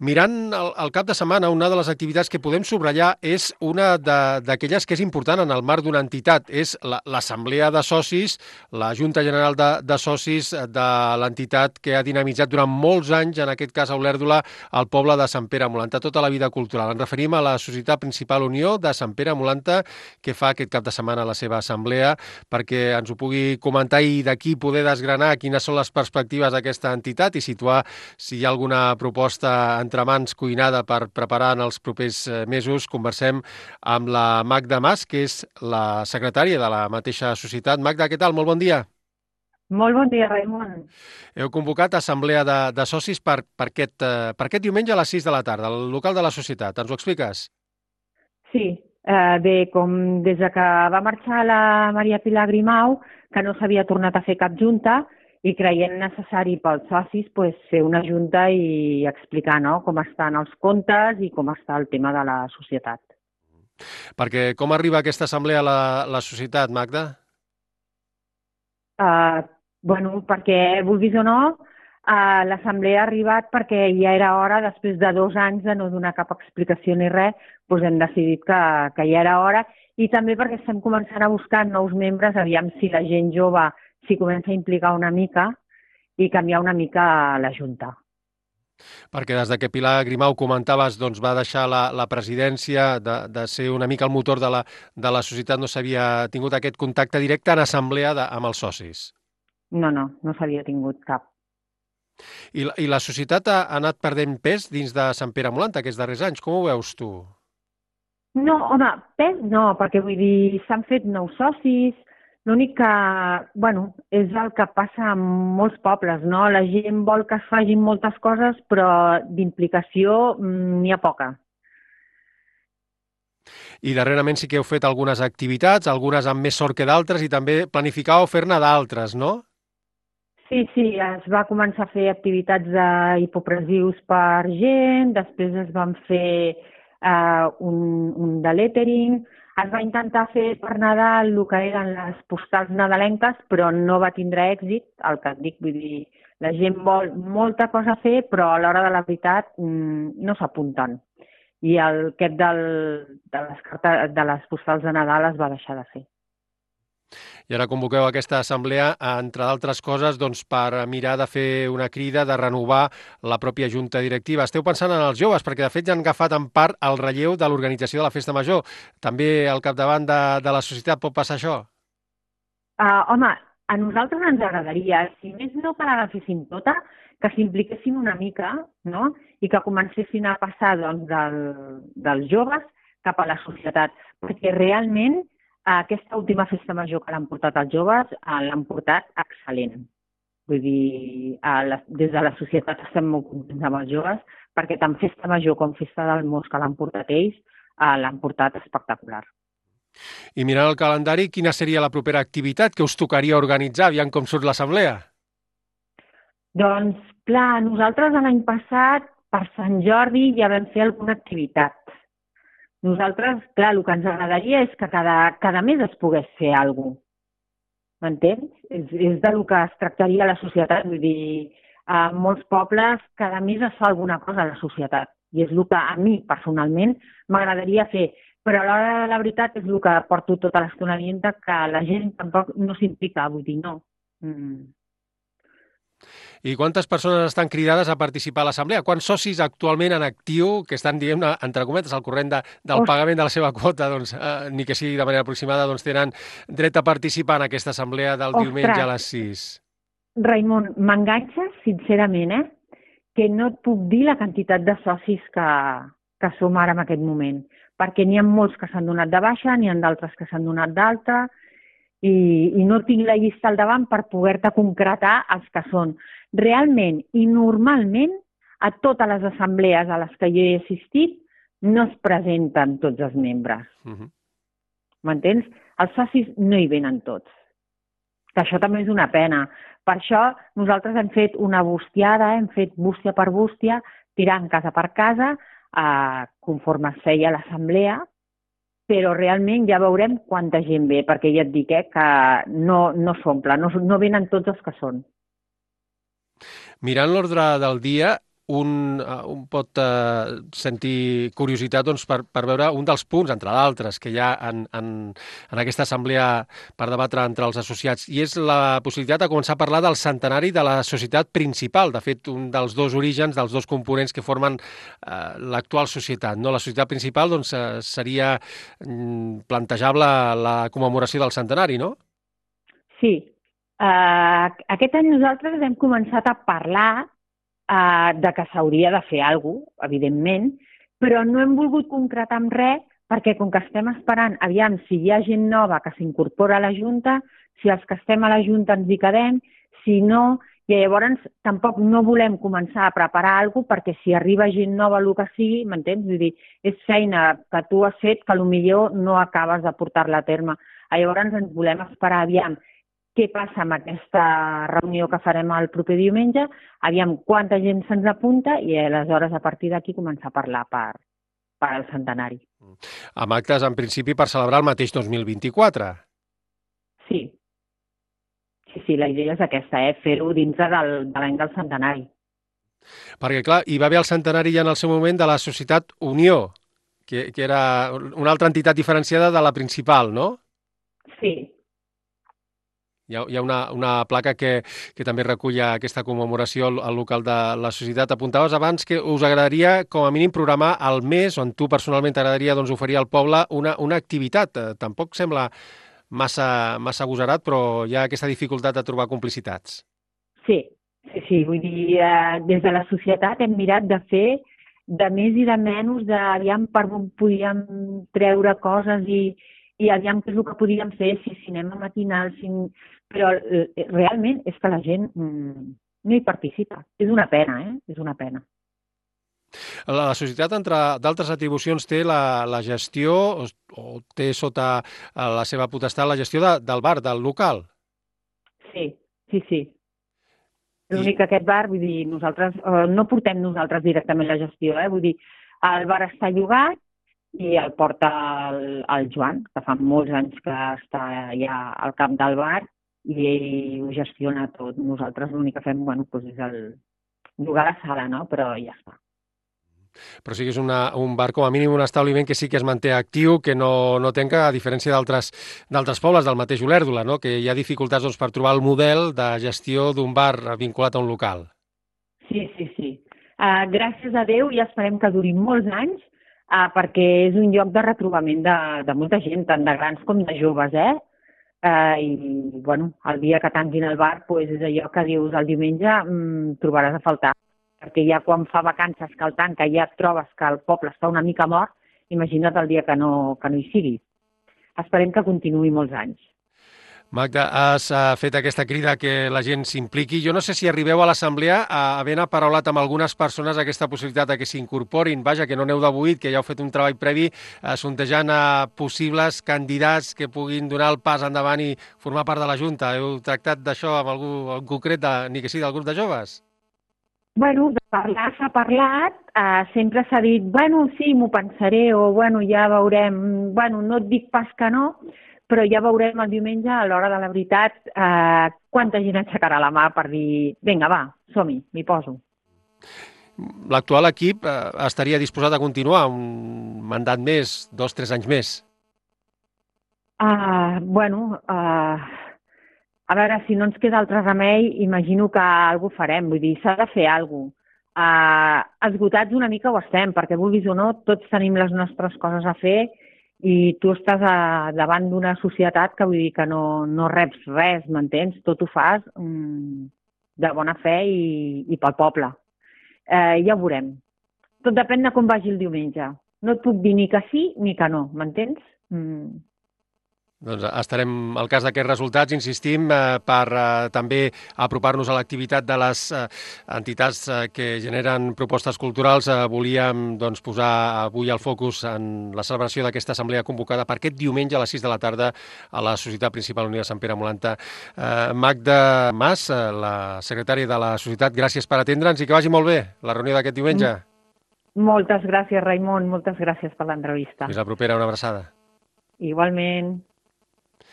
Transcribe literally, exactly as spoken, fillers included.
Mirant el, el cap de setmana, una de les activitats que podem subratllar és una de- d'aquelles que és important en el marc d'una entitat. És la- l'Assemblea de Socis, la Junta General de, de Socis de l'entitat que ha dinamitzat durant molts anys, en aquest cas a Olèrdola, el poble de Sant Pere Molanta, tota la vida cultural. Ens referim a la Societat Principal Unió de Sant Pere Molanta, que fa aquest cap de setmana la seva assemblea, perquè ens ho pugui comentar i d'aquí poder desgranar quines són les perspectives d'aquesta entitat i situar si hi ha alguna proposta entre mans cuinada per preparar en els propers eh, mesos. Conversem amb la Magda Mas, que és la secretària de la mateixa societat. Magda, què tal? Molt bon dia. Molt bon dia, Raimon. Heu convocat assemblea de, de socis per, per, aquest, eh, per aquest diumenge a les sis de la tarda, al local de la societat. Ens ho expliques? Sí, eh, bé, com des de que va marxar la Maria Pilar Grimau, que no s'havia tornat a fer cap junta, i creient necessari pels socis pues, fer una junta i explicar no, com estan els comptes i com està el tema de la societat. Perquè com arriba aquesta assemblea a la, la societat, Magda? Eh, bueno, perquè, vulguis o no, eh, l'assemblea ha arribat perquè ja era hora, després de dos anys de no donar cap explicació ni res, doncs hem decidit que, que ja era hora, i també perquè estem començant a buscar nous membres, aviam si la gent jove s'hi comença a implicar una mica i canviar una mica la Junta. Perquè des de que Pilar Grimau comentaves doncs, va deixar la, la presidència de, de ser una mica el motor de la, de la societat, no s'havia tingut aquest contacte directe en assemblea de, amb els socis. No, no, no s'havia tingut cap. I, la- i la societat ha, ha anat perdent pes dins de Sant Pere Molanta aquests darrers anys. Com ho veus tu? No, home, pes no, perquè vull dir, s'han fet nous socis, l'únic que, bueno, és el que passa en molts pobles, no? La gent vol que es facin moltes coses, però d'implicació mm, n'hi ha poca. I darrerament sí que heu fet algunes activitats, algunes amb més sort que d'altres, i també planificàveu fer-ne d'altres, no? Sí, sí, es va començar a fer activitats d'hipopresius per gent, després es van fer eh, un, un de lettering, es va intentar fer per Nadal el que eren les postals nadalenques, però no va tindre èxit, el que et dic, vull dir, la gent vol molta cosa a fer, però a l'hora de la veritat mm, no s'apunten. I el aquest del, de, les cartes, de les postals de Nadal es va deixar de fer. I ara convoqueu aquesta assemblea, eh, entre d'altres coses, doncs, per mirar de fer una crida, de renovar la pròpia junta directiva. Esteu pensant en els joves, perquè de fet ja han agafat en part el relleu de l'organització de la festa major. També al capdavant de, de la societat pot passar això? Uh, home, a nosaltres ens agradaria, si més no que l'agafessin tota, que s'impliquessin una mica, no? I que comencessin a passar doncs, del, dels joves cap a la societat, perquè realment aquesta última festa major que l'han portat els joves eh, l'han portat excel·lent. Vull dir, a la, des de la societat estem molt contents amb els joves, perquè tant festa major com festa del Mos que l'han portat ells, eh, l'han portat espectacular. I mirant el calendari, quina seria la propera activitat que us tocaria organitzar, aviam com surt l'assemblea? Doncs, clar, nosaltres l'any passat, per Sant Jordi, ja vam fer alguna activitat. Nosaltres, clar, el que ens agradaria és que cada, cada mes es pogués fer alguna cosa. M'entens? És, és del que es tractaria la societat. Vull dir, a molts pobles cada mes es fa alguna cosa a la societat. I és el que a mi, personalment, m'agradaria fer. Però a l'hora de la veritat és el que porto tota l'estona dient que la gent tampoc no s'implica. Vull dir, no. Mm. I quantes persones estan cridades a participar a l'assemblea? Quants socis actualment en actiu que estan, diguem-ne, entre cometes, al corrent de, del Os, pagament de la seva quota, doncs, eh, ni que sigui de manera aproximada, doncs tenen dret a participar en aquesta assemblea del diumenge a ostres, les sis? Raimon, m'enganxes, sincerament, eh? Que no et puc dir la quantitat de socis que, que som ara en aquest moment. Perquè n'hi ha molts que s'han donat de baixa, n'hi ha d'altres que s'han donat d'alta, i, i no tinc la llista al davant per poder-te concretar els que són. Realment i normalment a totes les assemblees a les que jo he assistit no es presenten tots els membres. Uh -huh. M'entens? Els socis no hi venen tots. Que això també és una pena. Per això nosaltres hem fet una bustiada, hem fet bústia per bústia, tirant casa per casa, eh, conforme es feia l'assemblea, però realment ja veurem quanta gent ve, perquè ja et dic eh, que no, no s'omple, no, no venen tots els que són. Mirant l'ordre del dia, un, uh, un pot uh, sentir curiositat doncs, per, per veure un dels punts, entre d'altres, que hi ha en, en, en aquesta assemblea per debatre entre els associats, i és la possibilitat de començar a parlar del centenari de la societat principal, de fet, un dels dos orígens, dels dos components que formen uh, l'actual societat. No? La societat principal doncs, uh, seria mm, plantejable la commemoració del centenari, no? Sí. Uh, aquest any nosaltres hem començat a parlar Uh, de que s'hauria de fer alguna cosa, evidentment, però no hem volgut concretar amb res perquè com que estem esperant, aviam, si hi ha gent nova que s'incorpora a la Junta, si els que estem a la Junta ens hi quedem, si no, i llavors tampoc no volem començar a preparar alguna cosa perquè si arriba gent nova el que sigui, m'entens? Vull dir, és feina que tu has fet que potser no acabes de portar-la a terme. Llavors ens volem esperar, aviam, què passa amb aquesta reunió que farem el proper diumenge, aviam quanta gent se'ns apunta i aleshores a partir d'aquí començar a parlar per, per al centenari. Amb actes, en principi, per celebrar el mateix dos mil vint-i-quatre. Sí. Sí, sí, la idea és aquesta, eh? Fer-ho dintre del, de l'any del centenari. Perquè, clar, hi va haver el centenari ja en el seu moment de la Societat Unió, que, que era una altra entitat diferenciada de la principal, no? Sí. Hi ha, hi ha una, una placa que, que també recull aquesta commemoració al, al local de la societat. Apuntaves abans que us agradaria, com a mínim, programar al mes, on tu personalment t'agradaria doncs, oferir al poble una, una activitat. Eh, tampoc sembla massa, massa agosarat, però hi ha aquesta dificultat de trobar complicitats. Sí, sí, sí. Vull dir, eh, des de la societat hem mirat de fer de més i de menys, d'aviam per on podíem treure coses i i aviam què és el que podíem fer, si cinema matinal, si... però eh, realment és que la gent mm, no hi participa. És una pena, eh? És una pena. La, la societat, entre d'altres atribucions, té la, la gestió, o, o té sota la seva potestat la gestió de, del bar, del local. Sí, sí, sí. L'únic que aquest bar, vull dir, nosaltres eh, no portem nosaltres directament la gestió, eh? Vull dir, el bar està llogat, i el porta el, el Joan, que fa molts anys que està ja al cap del bar i ell ho gestiona tot. Nosaltres l'únic que fem bueno, doncs és el jugar a la sala, no? Però ja està. Però sí que és una, un bar, com a mínim, un establiment que sí que es manté actiu, que no, no tenca, a diferència d'altres pobles del mateix Olèrdola, no? Que hi ha dificultats doncs, per trobar el model de gestió d'un bar vinculat a un local. Sí, sí, sí. Uh, gràcies a Déu i esperem que duri molts anys, Uh, perquè és un lloc de retrobament de, de molta gent, tant de grans com de joves, eh? Uh, I, bueno, el dia que tanquin el bar, pues, és allò que dius el diumenge mm, trobaràs a faltar. Perquè ja quan fa vacances que el tanca ja et trobes que el poble està una mica mort, imagina't el dia que no, que no hi sigui. Esperem que continuï molts anys. Magda, has uh, fet aquesta crida que la gent s'impliqui. Jo no sé si arribeu a l'assemblea a haver aparaulat amb algunes persones aquesta possibilitat de que s'incorporin. Vaja, que no n'heu de buit, que ja heu fet un treball previ uh, sondejant a possibles candidats que puguin donar el pas endavant i formar part de la Junta. Heu tractat d'això amb algú en concret, de, ni que sigui del grup de joves? Bueno, de parlar s'ha parlat, eh, sempre s'ha dit, bueno, sí, m'ho pensaré, o bueno, ja veurem, bueno, no et dic pas que no, però ja veurem el diumenge, a l'hora de la veritat, eh, quanta gent aixecarà la mà per dir, vinga, va, som-hi, m'hi poso. L'actual equip eh, estaria disposat a continuar un mandat més, dos, tres anys més? Uh, bueno, uh, a veure, si no ens queda altre remei, imagino que alguna cosa farem, vull dir, s'ha de fer alguna cosa. Uh, esgotats una mica ho estem, perquè vulguis o no, tots tenim les nostres coses a fer i tu estàs a, davant d'una societat que vull dir que no, no reps res, m'entens? Tot ho fas um, de bona fe i, i pel poble. Uh, ja ho veurem. Tot depèn de com vagi el diumenge. No et puc dir ni que sí ni que no, m'entens? Mm. Doncs estarem al cas d'aquests resultats, insistim, eh, per eh, també apropar-nos a l'activitat de les eh, entitats eh, que generen propostes culturals. Eh, volíem doncs, posar avui el focus en la celebració d'aquesta assemblea convocada per aquest diumenge a les sis de la tarda a la Societat Principal Unida de Sant Pere Molanta. Eh, Magda Mas, eh, la secretària de la Societat, gràcies per atendre'ns i que vagi molt bé la reunió d'aquest diumenge. Moltes gràcies, Raimon, moltes gràcies per l'entrevista. Fins la propera, una abraçada. Igualment.